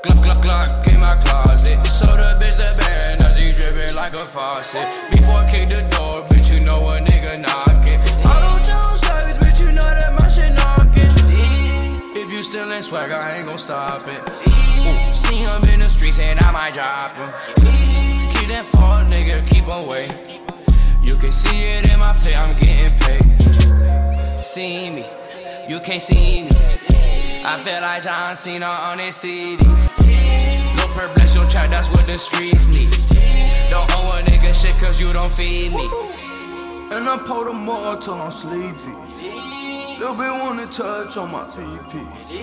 Glock in my closet. So the bitch the bad, now she drippin' like a faucet. Before I kick the door, bitch, you know a nigga knockin'. Auto-tune savage, bitch, you know that my shit knockin'. If you still in swag, I ain't gon' stop it. See him in the streets and I might drop him. Keep that fall, nigga, keep away. You can see it in my face, I'm getting paid. See me, you can't see me. I feel like John Cena on his CD. No bless your child, that's what the streets need. Don't owe a nigga shit cause you don't feed me. And I pour the more till I'm sleepy. Little bit wanna touch on my PP.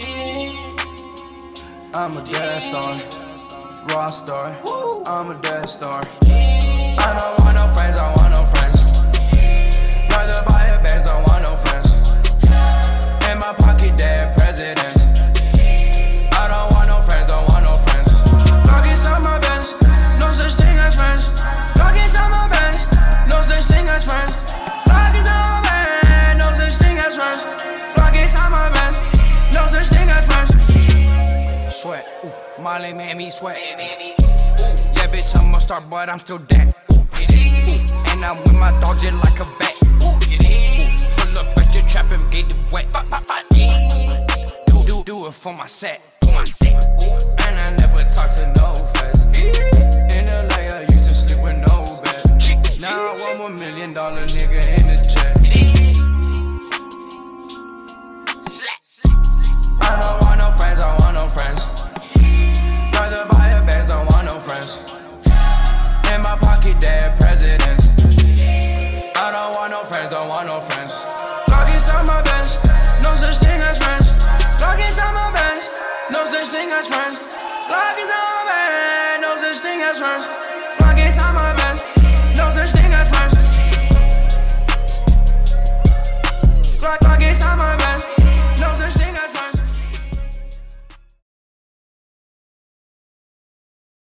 I'm a dad star, raw star. I'm a dad star. I don't want no friends, I want no friends. Rather buy a Benz, don't want no friends. In my pocket, dead presidents. I don't want no friends, don't want no friends. Glock inside my Benz, no such thing as friends. Glock inside my Benz, no such thing as friends. Glock inside my Benz, no such thing as friends. Glock inside my Benz, no such thing as friends. Sweat, ooh, Molly made me sweat. Yeah, bitch, I'm a star, but I'm still dead. And I'm with my dog just like a bat. Pull up at your trap and get it wet. Do it for my set. And I never talk to no feds. In LA, I used to sleep with no bed. Now I want $1 million nigga in the jet. I don't want no friends, I want no friends. Rather buy a Benz, don't want no friends. In my pocket, dead presidents. I don't want no friends, don't want no friends. Glock inside my Benz, no such thing as friends. Glock inside my Benz, no such thing as friends. Glock inside my Benz, no such thing as friends. Glock inside my Benz, no such thing as friends.